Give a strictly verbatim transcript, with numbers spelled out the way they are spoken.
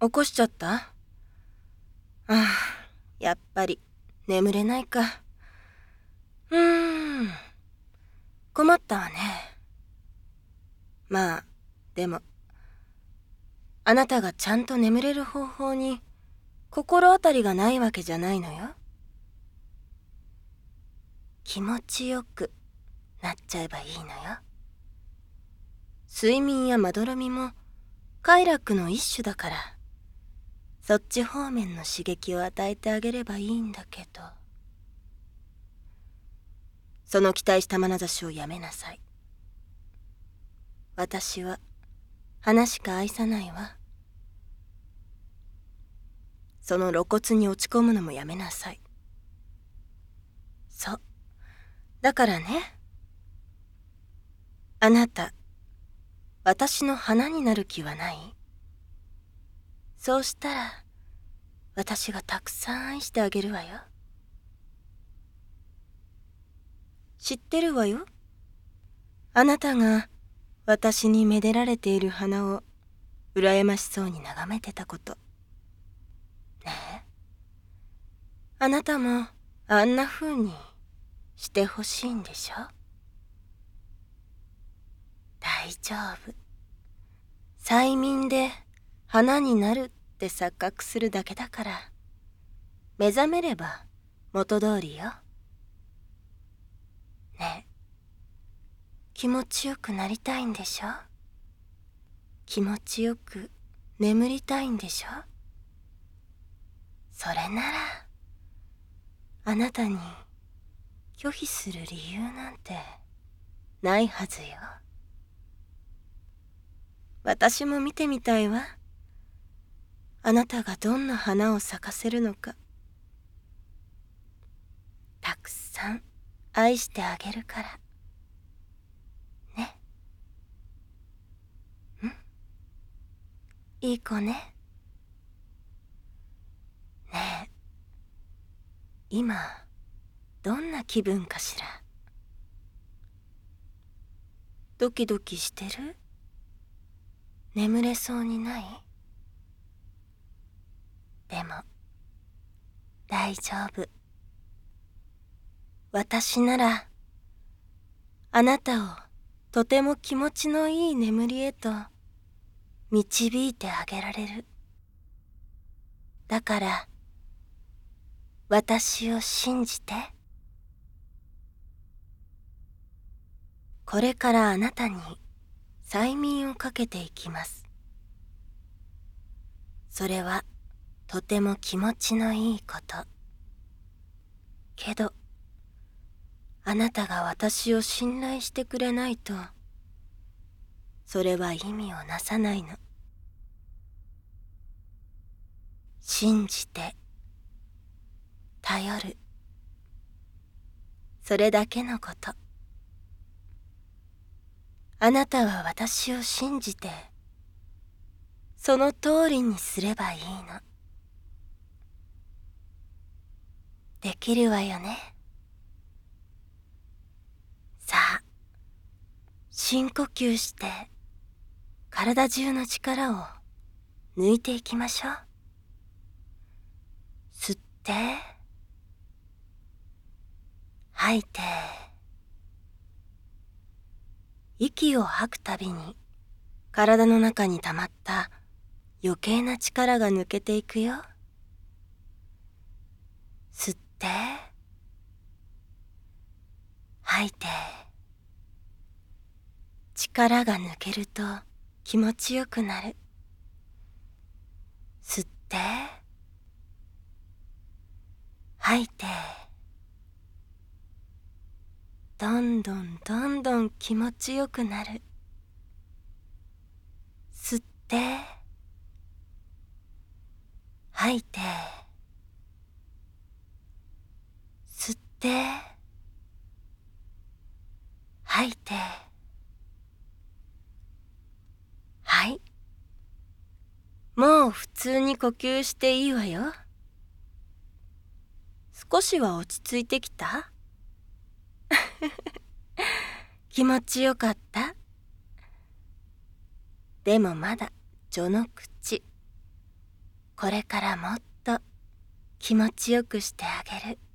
起こしちゃった？ああ、やっぱり眠れないか。うーん、困ったわね。まあ、でも、あなたがちゃんと眠れる方法に心当たりがないわけじゃないのよ。気持ちよくなっちゃえばいいのよ。睡眠やまどろみも快楽の一種だから、そっち方面の刺激を与えてあげればいいんだけど。その期待した眼差しをやめなさい。私は花しか愛さないわ。その露骨に落ち込むのもやめなさい。そう。だからね。あなた、私の花になる気はない？そうしたら、私がたくさん愛してあげるわよ。知ってるわよ。あなたが私にめでられている花を羨ましそうに眺めてたこと。ねえ。あなたもあんな風にしてほしいんでしょ？大丈夫。催眠で花になるって錯覚するだけだから、目覚めれば元通りよ。ねえ、気持ちよくなりたいんでしょ？気持ちよく眠りたいんでしょ？それなら、あなたに拒否する理由なんてないはずよ。私も見てみたいわ。あなたがどんな花を咲かせるのか。たくさん愛してあげるから。ね。ん？いい子ね。ねえ、今、どんな気分かしら。ドキドキしてる？眠れそうにない？でも、大丈夫。私なら、あなたをとても気持ちのいい眠りへと導いてあげられる。だから、私を信じて。これからあなたに催眠をかけていきます。それはとても気持ちのいいこと。けど、あなたが私を信頼してくれないと、それは意味をなさないの。信じて、頼る。それだけのこと。あなたは私を信じて、その通りにすればいいの。できるわよね。さあ、深呼吸して、体中の力を抜いていきましょう。吸って、吐いて、息を吐くたびに体の中に溜まった余計な力が抜けていくよ。吸って、吐いて、力が抜けると気持ちよくなる。吸って、吐いて、どんどんどんどん気持ちよくなる。吸って、吐いて、吸って、吐いて、はい。もう普通に呼吸していいわよ。少しは落ち着いてきた？気持ちよかった？でもまだ序の口。 これからもっと気持ちよくしてあげる。